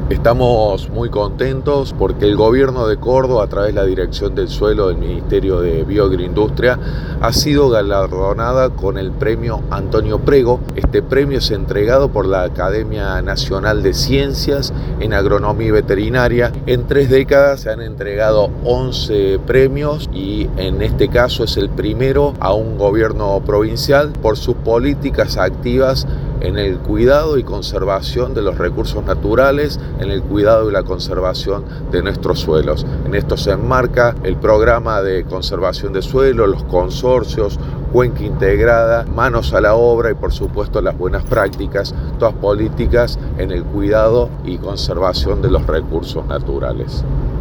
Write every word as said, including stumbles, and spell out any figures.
Estamos muy contentos porque el gobierno de Córdoba, a través de la Dirección del Suelo del Ministerio de Bioagroindustria, ha sido galardonada con el premio Antonio Prego. Este premio es entregado por la Academia Nacional de Ciencias en Agronomía y Veterinaria. En tres décadas se han entregado once premios y en este caso es el primero a un gobierno provincial por sus políticas activas en el cuidado y conservación de los recursos naturales, en el cuidado y la conservación de nuestros suelos. En esto se enmarca el programa de conservación de suelo, los consorcios, Cuenca Integrada, manos a la obra y por supuesto las buenas prácticas, todas políticas en el cuidado y conservación de los recursos naturales.